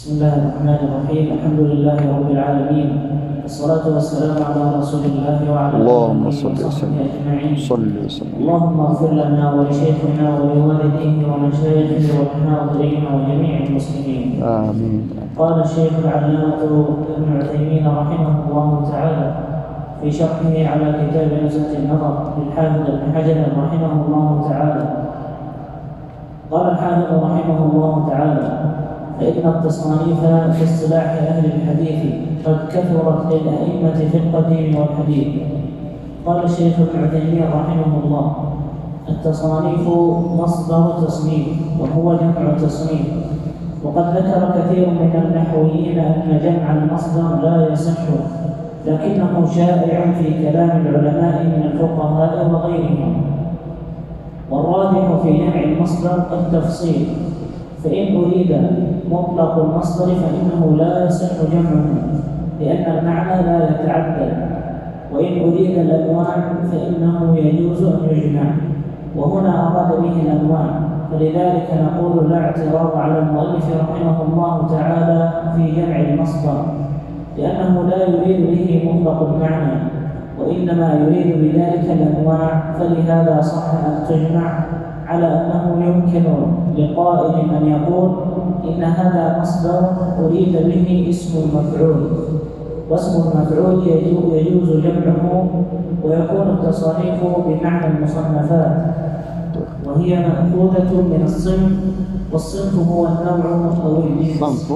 بسم الله الرحمن الرحيم. الحمد لله رب العالمين، والصلاة والسلام على رسول الله وعلى آله وصحبه أجمعين. اللهم اغفر لنا ولشيخنا ولوالديه ومشايخه والحاضرين وجميع المسلمين. آمين. قال الشيخ العلامة ابن عثيمين رحمه الله تعالى في شرحه على كتاب نزهة النظر للحافظ ابن حجر رحمه الله تعالى، قال الحافظ رحمه الله تعالى: فإن التصانيف في اصطلاح أهل الحديث قد كثرت للأئمة في القديم والحديث. قال الشيخ ابن عثيمين رحمه الله: التصانيف مصدر تصنيف، وهو جمع تصنيف. وقد ذكر كثير من النحويين أن جمع المصدر لا يصح، لكنه شائع في كلام العلماء من الفقهاء وغيرهم. والراجح في جمع المصدر التفصيل، فإن أريد مطلق المصدر فإنه لا يصح جمعه لأن المعنى لا يتعدد، وإن أريد الأنواع فإنه يجوز أن يجمع، وهنا أراد به الأنواع، فلذلك نقول لا اعتراض على المؤلف رحمه الله تعالى في جمع المصدر، لأنه لا يريد به مطلق المعنى، وإنما يريد بذلك الأنواع، فلهذا صح أن تجمع، على أنه يمكن لقائل أن يقول إن هذا مصدر أريد به اسم المفعول، واسم المفعول يجوز جمعه، ويكون التصانيف بمعنى المصنفات، وهي مأخوذة من الصنف، والصنف هو النوع أو الجنس.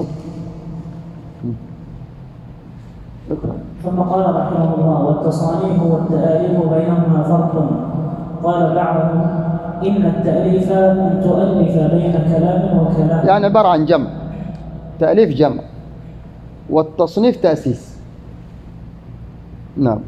ثم قال رحمه الله: والتصانيف والتآليف بينهما فرق. قال بعضهم: إن التأليف أن تؤلف بين كلام وكلام، يعني عبارة عن جمع، تأليف جمع، والتصنيف تأسيس. نعم.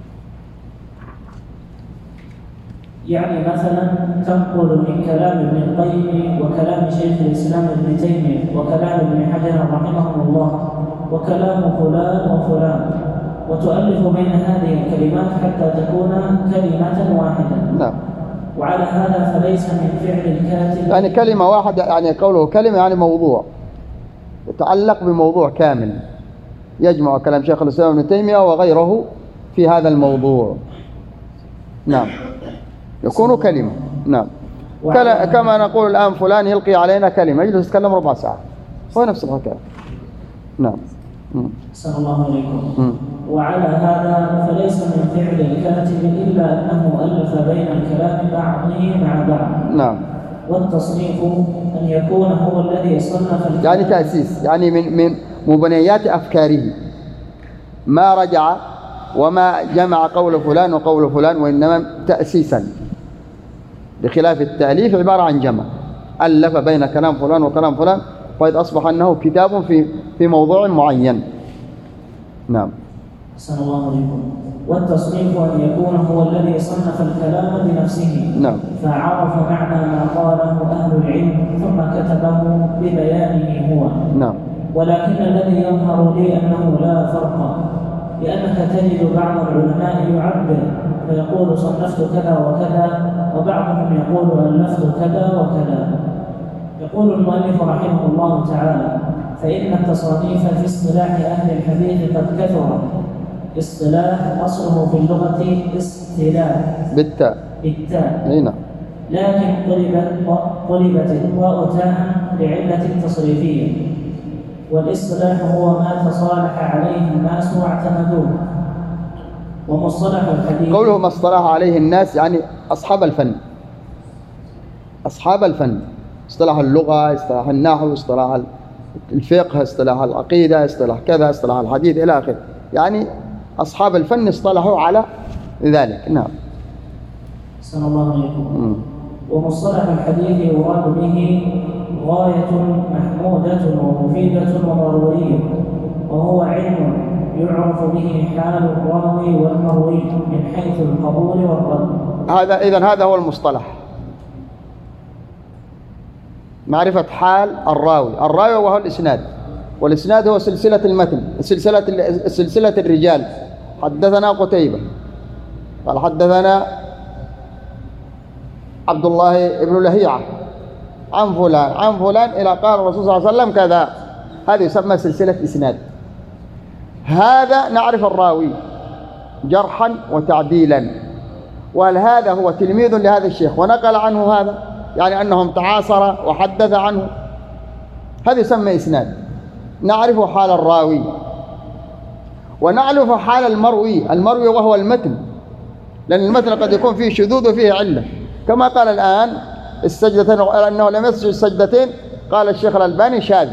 يعني مثلا تنقل من كلام ابن القيم وكلام شيخ الإسلام ابن تيمية وكلام ابن حجر رحمه الله وكلام فلان وفلان، وتؤلف بين هذه الكلمات حتى تكون كلمة واحدة. نعم. وعلى هذا فليس من فعل الكاتب، يعني كلمة واحدة، يعني قوله كلمة يعني موضوع يتعلق بموضوع كامل، يجمع كلام شيخ الإسلام ابن تيمية وغيره في هذا الموضوع. نعم، يكون كلمة. نعم. كما نقول الآن فلان يلقي علينا كلمة، يجلس يتكلم ربع ساعة، هو نفس الحكاية. نعم. أحسن الله عليكم. وعلى هذا فليس من فعل الكاتب إلا أنه ألف بين الكلام بعضه مع بعض. نعم. والتصنيف أن يكون هو الذي صنف، يعني تأسيس، يعني من مبنيات أفكاره، ما رجع وما جمع قول فلان وقول فلان، وإنما تأسيسا، بخلاف التأليف عبارة عن جمع، ألف بين كلام فلان وكلام فلان، فإذ أصبح أنه كتاب في موضوع معين. نعم. أحسن الله عليكم. والتصنيف أن يكون هو الذي صنف الكلام بنفسه. نعم. فعرف معنى ما قاله أهل العلم ثم كتبه ببيانه هو. نعم. ولكن الذي يظهر لي أنه لا فرق، لأنك تجد بعض العلماء يعبر فيقول صنفت كذا وكذا، وبعضهم يقول ألفت كذا وكذا. يقول المؤلف رحمه الله تعالى: فإن التصانيف في اصطلاح أهل الحديث قد كثر. اصطلاح أصله في اللغة اصطلاح بالتاء. نعم. لكن قلبت الواو تاء لعلة تصريفية، والاصطلاح هو ما تصالح عليه الناس واعتمدوه. ومصطلح الحديث، قوله ما اصطلح عليه الناس يعني أصحاب الفن، أصحاب الفن، اصطلاح اللغة، اصطلاح النحو، اصطلاح الفقه، اصطلاح العقيدة، اصطلاح كذا، اصطلاح الحديث إلى آخره، يعني أصحاب الفن اصطلحوا على ذلك. نعم. صلى الله عليكم. ومصطلح الحديث يراد به غاية محمودة ومفيدة وضرورية، وهو علم يعرف به حال الراوي والمروي من حيث القبول والرد. هذا هو المصطلح، معرفة حال الراوي وهو الإسناد، والإسناد هو سلسلة المتن، سلسلة الرجال. حدثنا قتيبة قال حدثنا عبد الله بن لهيعة عن فلان إلى قال الرسول صلى الله عليه وسلم كذا. هذا يسمى سلسلة إسناد. هذا نعرف الراوي جرحا وتعديلا، وهل هذا هو تلميذ لهذا الشيخ ونقل عنه هذا، يعني أنهم تعاصر وحدث عنه، هذا يسمى إسناد. نعرف حال الراوي ونعرف حال المروي وهو المتن، لأن المتن قد يكون فيه شذوذ وفيه علة، كما قال الآن السجدتين أنه لم يسجد السجدتين قال الشيخ الألباني شاذ.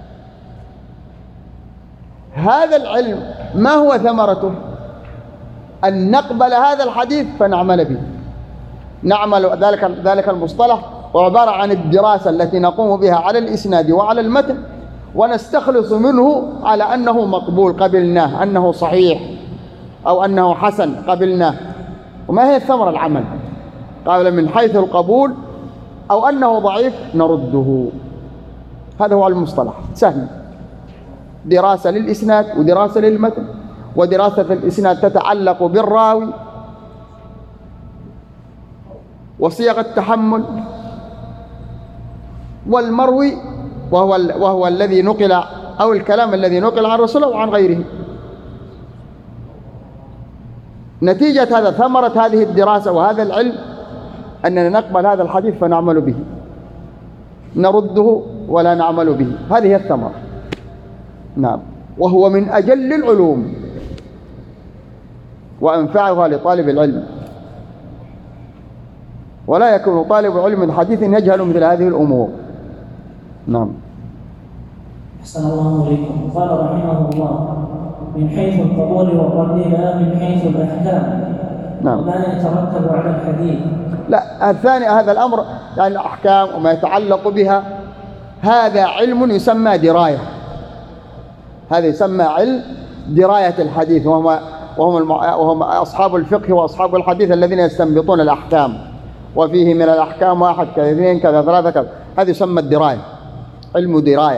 هذا العلم ما هو ثمرته؟ أن نقبل هذا الحديث فنعمل به. نعمل ذلك المصطلح وعبارة عن الدراسة التي نقوم بها على الإسناد وعلى المتن، ونستخلص منه على أنه مقبول قبلناه، أنه صحيح أو أنه حسن قبلناه. وما هي الثمرة؟ العمل. قال من حيث القبول أو أنه ضعيف نرده. هذا هو المصطلح، سهل. دراسة للإسناد ودراسة للمتن، ودراسة الإسناد تتعلق بالراوي وصيغ التحمل، والمروي وهو الذي نقل أو الكلام الذي نقل عن الرسول أو عن غيره. نتيجة هذا، ثمرة هذه الدراسة وهذا العلم، أننا نقبل هذا الحديث فنعمل به، نرده ولا نعمل به. هذه هي الثمرة. نعم. وهو من أجل العلوم وأنفعها لطالب العلم، ولا يكون طالب علم الحديث يجهل مثل هذه الأمور. نعم. أحسن الله إليكم. قال رحمه الله: من حيث القبول والرد لا من حيث الأحكام. نعم. ما يترتب على الحديث. لا، الثاني هذا الأمر يعني الأحكام وما يتعلق بها، هذا علم يسمى دراية. هذا يسمى علم دراية الحديث، وهم أصحاب الفقه وأصحاب الحديث الذين يستنبطون الأحكام، وفيه من الأحكام 1 كذا 2 كذا 3 كذا. هذا يسمى الدراية، علم دراية،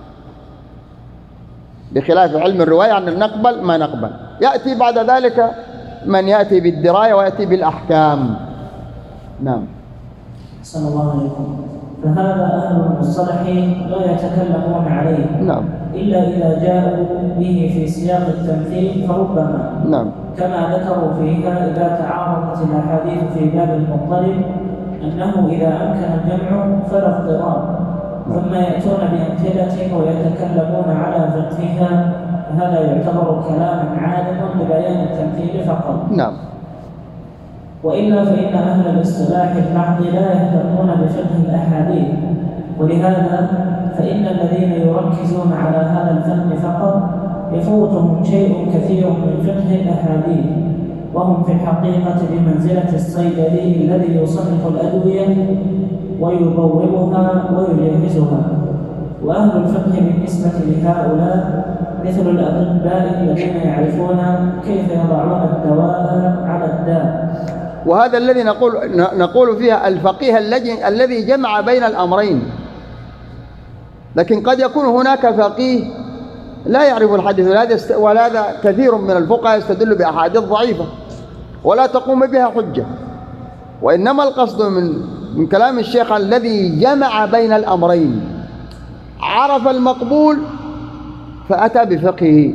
بخلاف علم الرواية أن نقبل ما نقبل. يأتي بعد ذلك من يأتي بالدراية ويأتي بالأحكام. نعم. أحسن الله عليكم. فهذا أهل المصطلح لا يتكلمون عليه. نعم. إلا إذا جاءوا به في سياق التمثيل فربما. نعم. كما ذكروا فيها إذا تعارضت الأحاديث في باب المضطرب أنه إذا أمكن الجمع فلا اضطراب، ثم يأتون بأمثلة ويتكلمون على فقهها، فهذا يعتبر كلاما عالما لبيان التمثيل فقط. نعم. وإلا فإن أهل الاصطلاح المحض لا يهتمون بفقه الأحاديث، ولهذا فإن الذين يركزون على هذا الفهم فقط يفوتهم شيء كثير من فقه الأحاديث، وهم في الحقيقة بمنزلة الصيدلي الذي يصنف الأدوية ويبوبها ويجهزها. وأهل الفقه بالنسبة لهؤلاء مثل الأطباء الذين يعرفون كيف يضعون الدواء على الداء. وهذا الذي نقول فيها الفقيه الذي جمع بين الأمرين. لكن قد يكون هناك فقيه لا يعرف الحديث، ولهذا كثير من الفقهاء يستدل بأحاديث ضعيفة ولا تقوم بها حجة. وإنما القصد من كلام الشيخ الذي جمع بين الأمرين، عرف المقبول فأتى بفقهه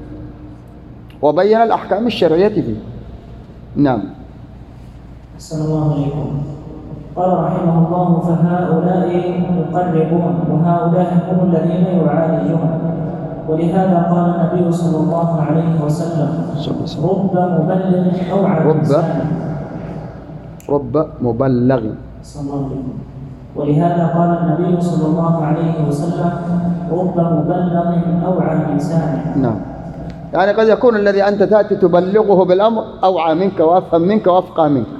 وبين الأحكام الشرعية فيه. نعم. أحسن الله عليكم. قال رحمه الله: فهؤلاء يقربون وهؤلاء هم الذين يعالجون. ولهذا قال النبي صلى الله عليه وسلم: رب مبلغ أوعى من لسانه. رب مبلغ. ولهذا قال النبي صلى الله عليه وسلم: رب مبلغ أوعى من لسانه. نعم. يعني قد يكون الذي أنت تأتي تبلغه بالأمر أوعى منك وأفهم منك وأفقه منك،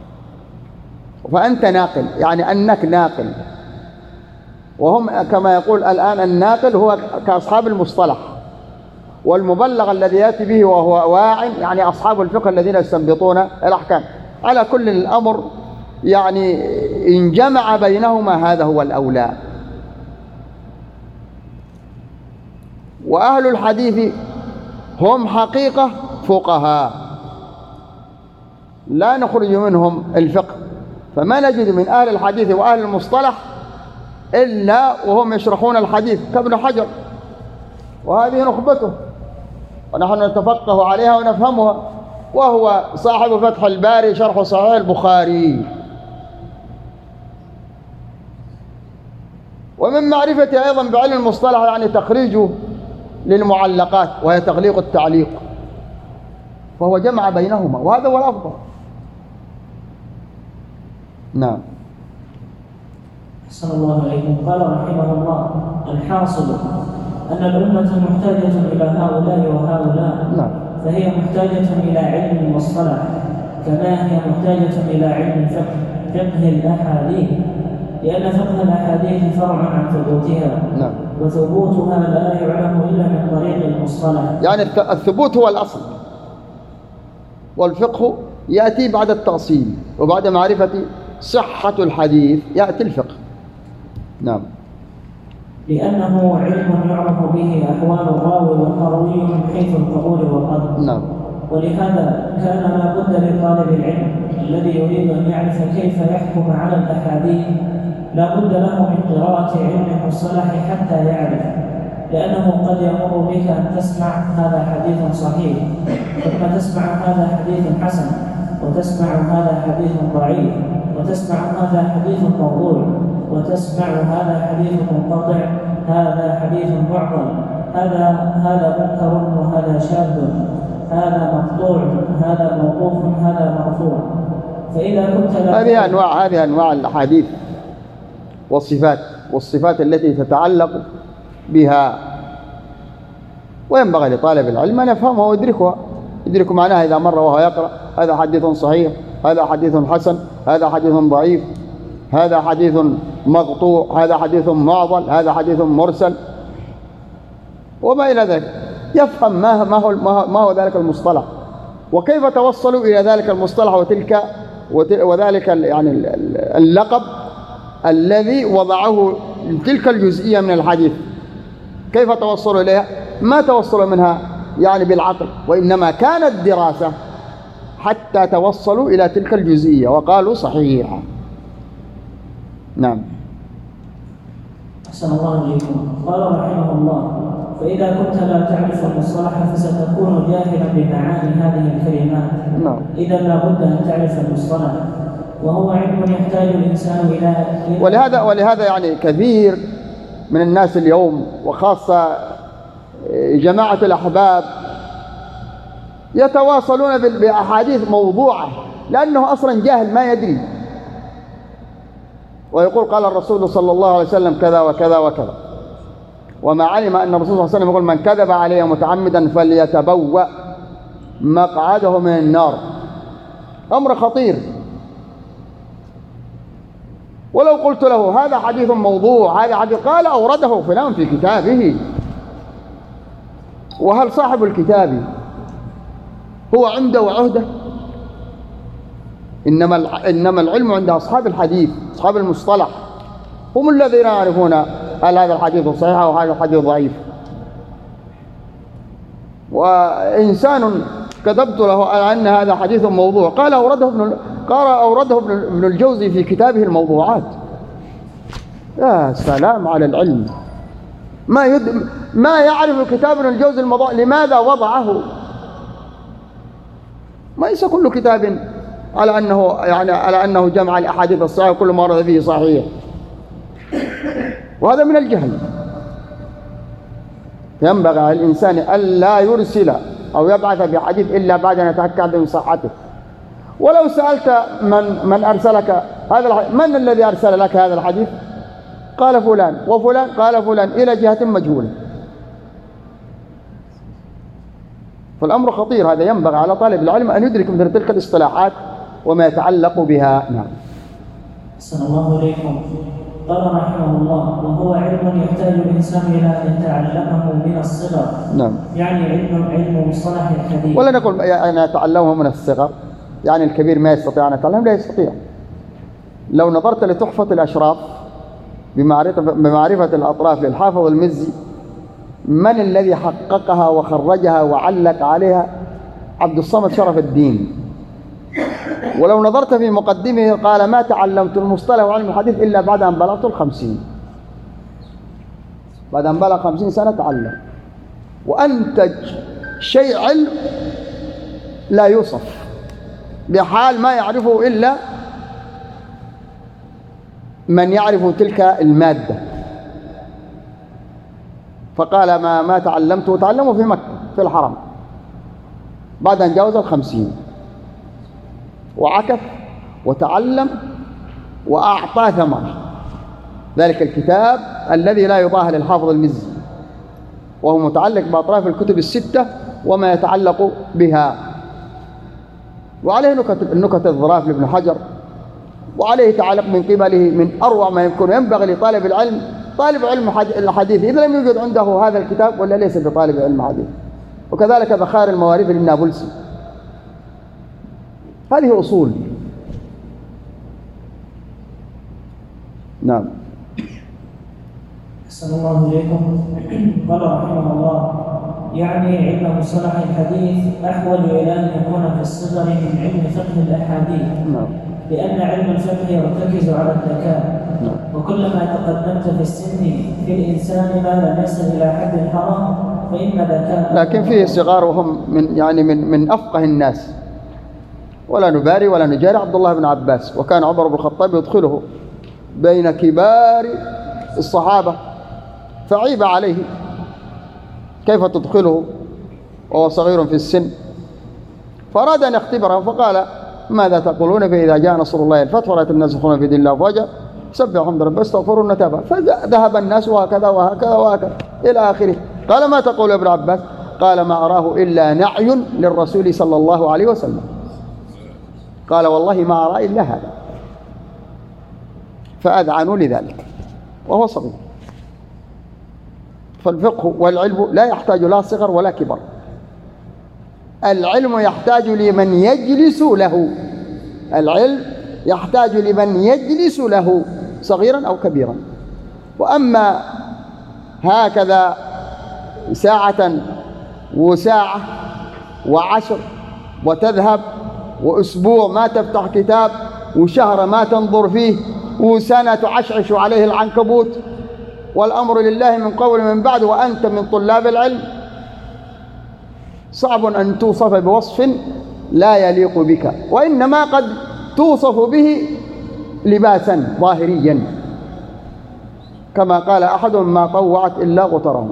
فأنت ناقل، يعني أنك ناقل. وهم كما يقول الآن الناقل هو كأصحاب المصطلح، والمبلغ الذي يأتي به وهو واع يعني أصحاب الفقه الذين يستنبطون الأحكام. على كل الأمر يعني إن جمع بينهما هذا هو الأولى. وأهل الحديث هم حقيقة فقهاء لا نخرج منهم الفقه، فما نجد من أهل الحديث وأهل المصطلح إلا وهم يشرحون الحديث كابن حجر وهذه نخبته ونحن نتفقه عليها ونفهمها، وهو صاحب فتح الباري شرح صحيح البخاري. ومن معرفة أيضا بعلم المصطلح يعني تخريجه للمعلقات وهي تغليق التعليق، فهو جمع بينهما وهذا هو الأفضل. نعم. أحسن الله إليكم. قال رحمه الله: الحاصل أن الأمة محتاجة إلى هؤلاء وهؤلاء. نعم. فهي محتاجة إلى علم المصطلح كما هي محتاجة إلى علم فقه الأحاديث، لأن فقه الأحاديث فرع عن ثبوتها. نعم. وثبوتها لا يعلم إلا من طريق المصطلح. يعني الثبوت هو الأصل، والفقه يأتي بعد التأصيل، وبعد معرفة صحة الحديث يأتي الفقه. نعم. لأنه علم يعرف به أحوال الراوي والمروي من حيث القبول والرد. نعم. ولهذا كان لا بد لطالب العلم الذي يريد أن يعرف كيف يحكم على الأحاديث لا بد له من قراءة علم المصطلح حتى يعرف، لأنه قد يمر بك أن تسمع هذا حديث صحيح، ثم تسمع هذا حديث حسن، وتسمع هذا حديث ضعيف، وتسمع هذا حديث موضوع، وتسمع هذا حديث منقطع، هذا حديث معضل، هذا منكر وهذا شاذ، هذا مقطوع، هذا موقوف، هذا مرفوع. فإذا كنت هذه أنواع الأحاديث والصفات التي تتعلق بها، وينبغي لطالب العلم أن يفهمها ويدركها، يدرك معناها إذا مر وهو يقرأ: هذا حديث صحيح، هذا حديث حسن، هذا حديث ضعيف، هذا حديث مقطوع، هذا حديث معضل، هذا حديث مرسل، وما إلى ذلك. يفهم ما هو ذلك المصطلح، وكيف توصلوا إلى ذلك المصطلح وذلك يعني اللقب الذي وضعه تلك الجزئية من الحديث، كيف توصلوا إليها؟ ما توصلوا منها يعني بالعقل، وإنما كانت دراسة حتى توصلوا إلى تلك الجزئية وقالوا صحيحة. نعم. أحسن الله إليكم. قال رحمه الله: فإذا كنت لا تعرف المصطلح فستكون جاهلا بمعاني هذه الكلمات. نعم. إذا لا بد أن تعرف المصطلح، وهو علم يحتاج الإنسان إلى ولهذا يعني كثير من الناس اليوم وخاصة جماعة الأحباب يتواصلون بأحاديث موضوعة لأنه أصلا جاهل ما يدري، ويقول قال الرسول صلى الله عليه وسلم كذا وكذا وكذا، وما علم أن الرسول صلى الله عليه وسلم يقول: من كذب علي متعمدا فليتبوأ مقعده من النار. أمر خطير. ولو قلت له هذا حديث موضوع، هذا حديث، قال أورده فلان في كتابه. وهل صاحب الكتاب هو عنده عهدة؟ إنما العلم عند أصحاب الحديث، أصحاب المصطلح، هم الذين يعرفون هل هذا الحديث صحيح أو هذا الحديث ضعيف. وإنسان كتبت له أن هذا حديث موضوع، قال أورده ابن الجوزي في كتابه الموضوعات. يا سلام على العلم! ما يعرف كتاب ابن الجوزي الموضوع لماذا وضعه. ليس كل كتاب على أنه جمع الأحاديث الصحيحة وكل ما ورد فيه صحيح، وهذا من الجهل. ينبغي على الإنسان ألا يرسل أو يبعث بحديث إلا بعد أن يتأكد من صحته. ولو سألت من أرسلك هذا الحديث: من الذي أرسل لك هذا الحديث؟ قال فلان وفلان قال فلان، إلى جهة مجهولة. فالأمر خطير. هذا ينبغي على طالب العلم أن يدرك مثل تلك الاصطلاحات وما يتعلق بها. نعم. أحسن الله إليكم. قال رحمه الله: وهو علم يحتاج الإنسان إلى أن يتعلمه من الصغر. نعم. يعني علم مصطلح الحديث. ولا نقول أنا أتعلمه من الصغر، يعني الكبير ما يستطيع أن يتعلم، لا يستطيع. لو نظرت لتحفة الأشراف بمعرفة الأطراف للحافظ المزي، من الذي حققها وخرجها وعلق عليها؟ عبد الصمد شرف الدين. ولو نظرت في مقدمه قال: ما تعلمت المصطلح وعلم الحديث إلا بعد أن بلغت 50. بعد أن بلغ 50 سنة تعلم. وأنتج شيء علم لا يوصف بحال ما يعرفه إلا من يعرف تلك المادة. فقال ما تعلمته تعلمه في مكة في الحرم بعد أن جاوز 50، وعكف وتعلم وأعطى ثمر ذلك الكتاب الذي لا يضاهى للحافظ المزي، وهو متعلق بأطراف الكتب الستة وما يتعلق بها، وعليه النكت الظراف لابن حجر، وعليه تعلق من قبله من أروع ما يمكن. ينبغي لطالب العلم، طالب علم الحديث إذا لم يوجد عنده هذا الكتاب ولا ليس بطالب علم حديث. وكذلك ذخائر المواريث للنابلسي، هذه أصول. نعم. أحسن الله إليكم. قال رحمه الله: يعني علم مصطلح الحديث أحول إلى أن يكون في الصغر من علم فقه الأحاديث. نعم. لأن علم الفقه يرتكز على الذكاء. نعم. وكلما تقدمت في السن في الإنسان ما لم يصل إلى حد الحرام فإن ذكاء. لكن فيه صغار وهم من أفقه الناس، ولا نباري ولا نجاري عبد الله بن عباس، وكان عمر بن الخطاب يدخله بين كبار الصحابة فعيب عليه كيف تدخله وهو صغير في السن، فأراد أن يختبره فقال: ماذا تقولون فإذا جاء نصر الله الفتح ورأيت الناس يدخلون في دين الله أفواجا سبحوا حمد ربهم واستغفروا تابا. فذهب الناس وهكذا وهكذا وهكذا إلى آخره. قال: ما تقول يا ابن عباس؟ قال: ما أراه إلا نعي للرسول صلى الله عليه وسلم. قال: والله ما أرى إلا هذا. فأذعنوا لذلك وهو صغير. فالفقه والعلم لا يحتاج لا صغر ولا كبر، العلم يحتاج لمن يجلس له، العلم يحتاج لمن يجلس له صغيرا أو كبيرا. وأما هكذا ساعة وساعة وعشر وتذهب، وأسبوع ما تفتح كتاب، وشهر ما تنظر فيه، وسنة تعشعش عليه العنكبوت، والأمر لله من قول من بعد، وأنت من طلاب العلم، صعب أن توصف بوصف لا يليق بك، وإنما قد توصف به لباسا ظاهريا، كما قال أحدهم: ما طوعت إلا غترهم.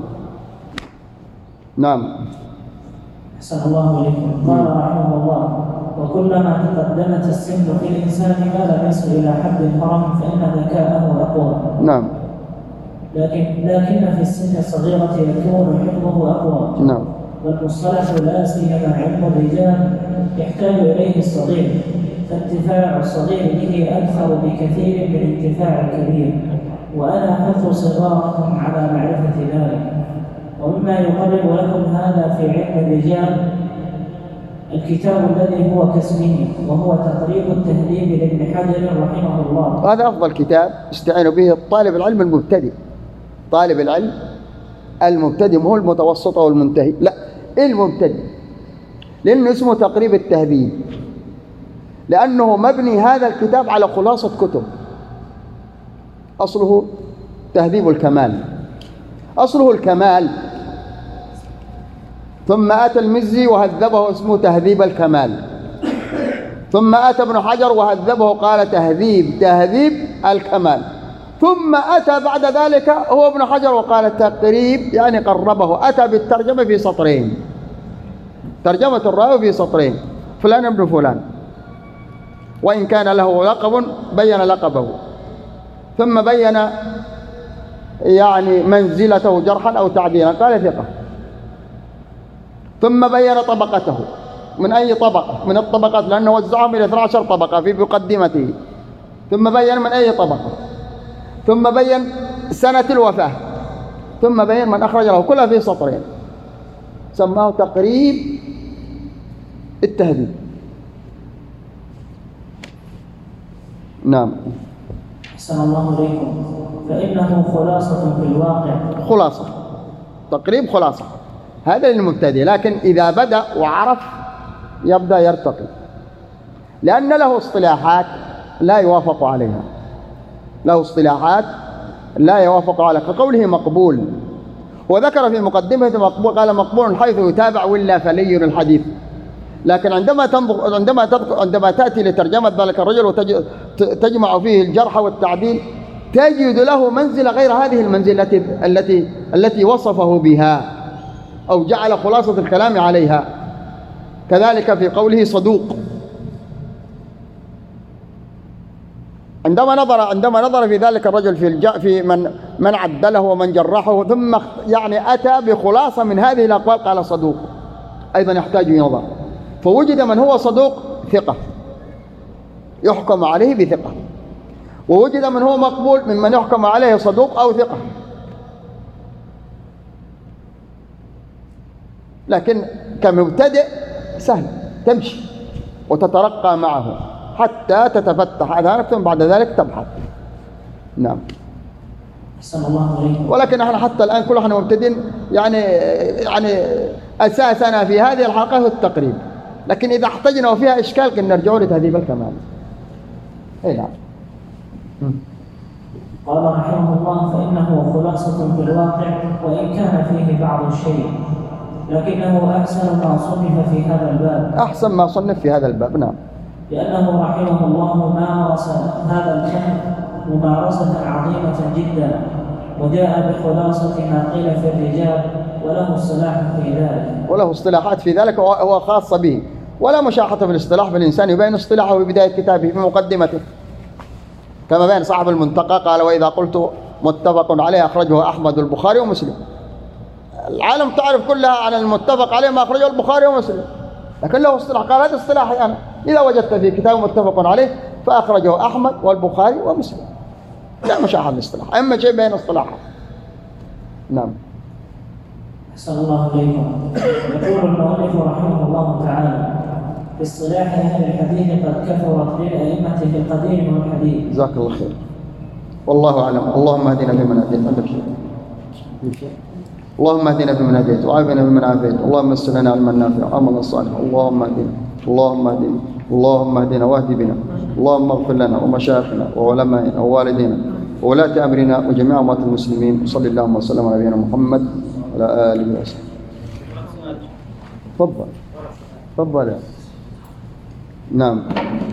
نعم. أحسن الله إليكم. قال رحمه الله: وكلما تقدمت السن في الإنسان ما لم يصل إلى حد الحرم فإن ذكاءه أقوى. نعم. لكن في السن الصغيرة يكون حفظه أقوى. نعم. والمصطلح لا سيما علم الرجال يحتاج إليه الصغير، فانتفاع الصغير به أكثر بكثير من انتفاع الكبير، وأنا أحث صغاركم على معرفة ذلك. ومما يقرب لكم هذا في علم الرجال الكتاب الذي هو كاسمه، وهو تقريب التهذيب لابن حجر رحمه الله. هذا أفضل كتاب استعين به طالب العلم المبتدئ. طالب العلم المبتدئ مو المتوسط أو المنتهي، لا، المبتدئ، لأنه اسمه تقريب التهذيب، لأنه مبني هذا الكتاب على خلاصة كتب. أصله تهذيب الكمال، أصله الكمال، ثم أتى المزي وهذبه اسمه تهذيب الكمال، ثم أتى ابن حجر وهذبه قال تهذيب الكمال، ثم أتى بعد ذلك هو ابن حجر وقال تقريب، يعني قربه، أتى بالترجمة في سطرين، ترجمة الراوي في سطرين، فلان ابن فلان، وإن كان له لقب بين لقبه، ثم بين يعني منزلته جرحا أو تعديلا، قال ثقة، ثم بين طبقته، من أي طبقة من الطبقات، لأنه وزعهم إلى 12 طبقة في مقدمته، ثم بين من أي طبقة، ثم بين سنة الوفاة، ثم بين من أخرج له، كلها في سطرين، سماه تقريب التهذيب. نعم. أحسن الله إليكم. فإنه خلاصة في الواقع. خلاصة، تقريب خلاصة، هذا للمبتدئ، لكن إذا بدأ وعرف يبدأ يرتقي، لأن له اصطلاحات لا يوافق عليها، له اصطلاحات لا يوافق عليها، كقوله مقبول، وذكر في مقدمة مقبول، قال مقبول حيث يتابع ولا فلي الحديث. لكن عندما تأتي لترجمة ذلك الرجل وتجمع فيه الجرح والتعديل تجد له منزلة غير هذه المنزلة التي وصفه بها أو جعل خلاصة الكلام عليها. كذلك في قوله صدوق، عندما نظر في ذلك الرجل في من عدله ومن جرحه، ثم يعني أتى بخلاصة من هذه الأقوال قال صدوق، أيضا يحتاج ينظر. فوجد من هو صدوق ثقة يحكم عليه بثقة، ووجد من هو مقبول ممن يحكم عليه صدوق أو ثقة. لكن كمبتدئ سهل تمشي وتترقى معه حتى تتفتح أذهانك، ثم بعد ذلك تبحث. نعم. ولكن احنا حتى الآن كل احنا مبتدئين، يعني أساسنا في هذه الحلقة هو التقريب، لكن إذا احتجنا وفيها إشكال كنا نرجع لتهذيب الكمال. أي نعم. قال رحمه الله: فإنه خلاصة في الواقع وإن كان فيه بعض الشيء، لكنه أحسن ما صنف في هذا الباب. أحسن ما صنف في هذا الباب. نعم. لأنه رحمه الله مارس هذا الفن ممارسة عظيمة جدا، وجاء بخلاصة ما قيل في الرجال، وله اصطلاح في ذلك. وله اصطلاحات في ذلك وهو خاص به، ولا مشاحة في الاصطلاح، فالإنسان يبين اصطلاحه في بداية كتابه في مقدمته، كما بين صاحب المنتقى قال: وإذا قلت متفق عليه أخرجه أحمد والبخاري ومسلم. العالم تعرف كلها عن المتفق عليه ما أخرجه البخاري ومسلم، لكن له اصطلاح، قال هذا اصطلاحي أنا، إذا وجدت في كتاب متفق عليه فأخرجه أحمد والبخاري ومسلم. لا مشاحة الاصطلاح، أما شيء بين اصطلاحات. نعم. أحسن الله إليكم. يقول المؤلف رحمه الله تعالى: في اصطلاح أهل الحديث قد كثرت للأئمة في القديم والحديث. جزاك الله خير. والله أعلم. اللهم اهدنا فيمن هديت. اللهم اهدنا فيمن هديت وعافنا فيمن عافيت، اللهم يسر لنا علما نافعا وعملا صالحا. اللهم اهدنا اللهم اهدنا اللهم اهدنا واهد بنا. اللهم اغفر لنا ومشايخنا وعلمائنا ووالدينا وولاة أمرنا وجميع أموات المسلمين. صلى الله وسلم على نبينا محمد وعلى آله وصحبه. تفضل. نعم.